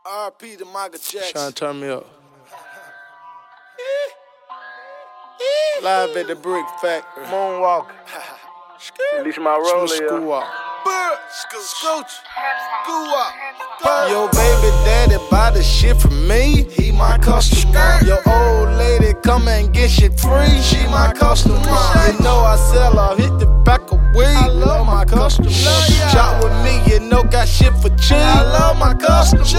R.P. to Michael Jackson. Trying to turn me up. Live at the Brick Factory. Moonwalker. Release my roller, School walk. Scooch. Goo-wop. Your baby daddy buy the shit from me. He my customer. Your old lady come and get shit free. She my customer. You know I sell her, hit the back of weed. I love my customers. Shop with me, you know got shit for cheap. I love my customers.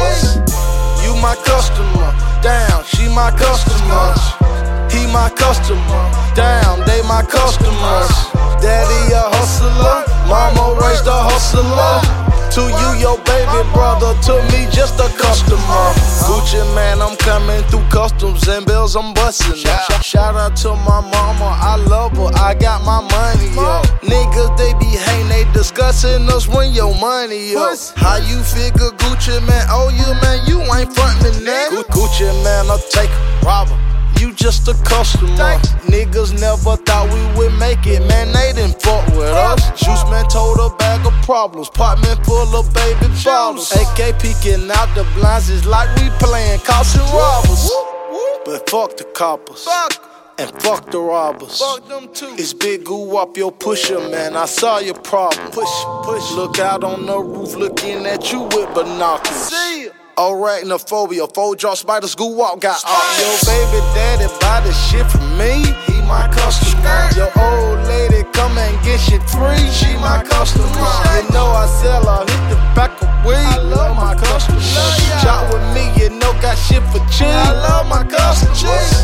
You my customer. Down, she my customer. He my customer. Down, they my customers. Daddy a hustler. Mama raised a hustler. To you, your baby brother. To me, just a customer. Gucci man, I'm coming through customs and bills, I'm bustin'. Shout out to my mama, I love her, I got my money up. Niggas, they be hating, they discussing us when your money up. How you figure Gucci man, oh you man, you ain't frontin' that. Gucci man, I'll take a robber. You just a customer. Niggas never thought we would make it, man, they didn't fuck with us. Juice man told a bag of problems, apartment full of baby bottles. AK peeking out the blinds, it's like we playing cops and robbers. But fuck the coppers, and fuck the robbers. Fuck them too. It's Big Goo-wop, your pusher, man, I saw your problem. Push. Look out on the roof, looking at you with binoculars. See ya. Arachnophobia, 4-jaw spiders, Goo-wop got off. Your baby daddy buy the shit from me. He my customer. Your old lady come and get shit free. She my customer. You know I sell her, hit the back of weed. I love my customers. Shop with me, you know got shit for cheap. I love my customers.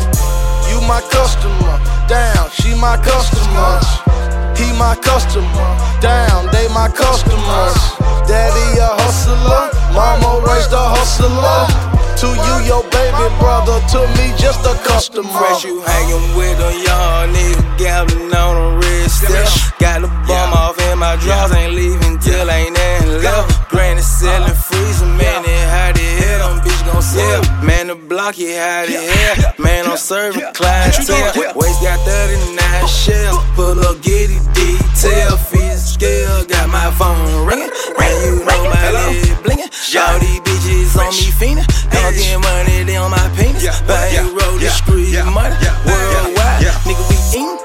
You my customer. Down, she my customer. He my customer. Down, they my customers. Daddy a hustler. Mama raised a hustler. To you, your baby brother. To me, just a customer. Fresh, you hanging with a young nigga, gambling on a red step. Got the bum off in my drawers, ain't leaving till ain't nothing left. Granny selling freezer, man, it how the hell them bitch gon' sell. Man, the block, it how the hell. Man, I'm serving clientele. Waist got 39 shells, pull up, get it detail. Fees scale, got my phone ringing, and you know my leg blinging. All these bitches on me fiending, I'm getting money, they on my penis. Buy you roll the street money, worldwide, nigga we eatin'.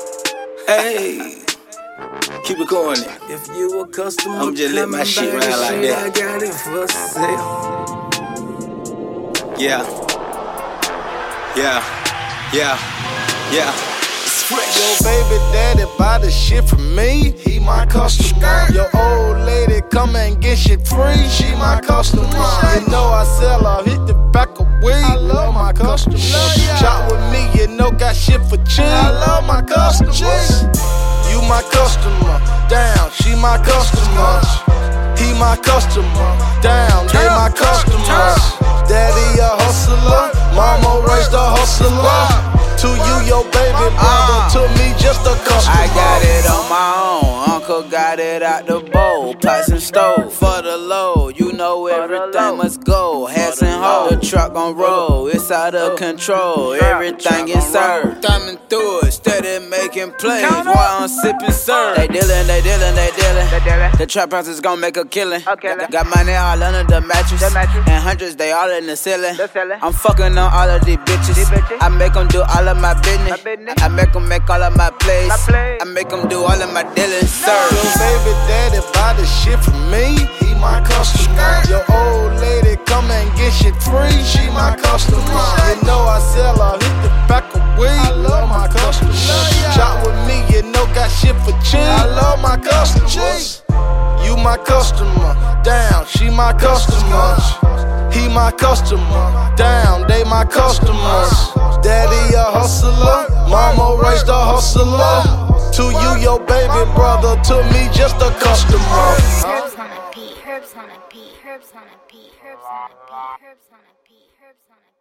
Hey. Keep it going. If you a customer, I'm just letting my shit ride like that. I got it for sale. Yeah. Your baby daddy buy the shit from me. He my customer. Your old lady come and get shit free. She my customer. You know I sell her, hit the back of weed. I love my customers. Shop with me, you know got shit for cheap. I love my customers. You my customer. Down, she my customer. He my customer. Down, they my customers. Daddy a hustler. Mama raised a hustler. To you, your baby brother. To me, just a customer. I got it on my own. Uncle got it out the bowl. Pots and stove for the load. You know everything must go. Hands and hoes. The truck gon' roll. It's out of control. Everything is served. Thumbing through it, steady making plays while I'm sipping syrup. They dealin'. The trap house is gon' make a killing. Got money all under the mattress. And hundreds, they all in the ceiling. I'm fucking on all of these bitches. I make them do all of my business. I make them make all of my plays. I make them do all of my dealing. Your baby daddy buy the shit from me. He my customer. Your old lady come and get shit free. She my customer. You know I sell her, hit the back of weed. I love my customers. Shop with me, you know got shit for cheap. I love my customers. You my customer. Down, she my customer. He my customer. Down, they my customers. Daddy a hustler. Mama raised a hustler. To you, your baby brother. To me, just a customer. Herbs on a beat, herbs on a beat, herbs on a beat, herbs on a beat, herbs on a beat, herbs on a beat.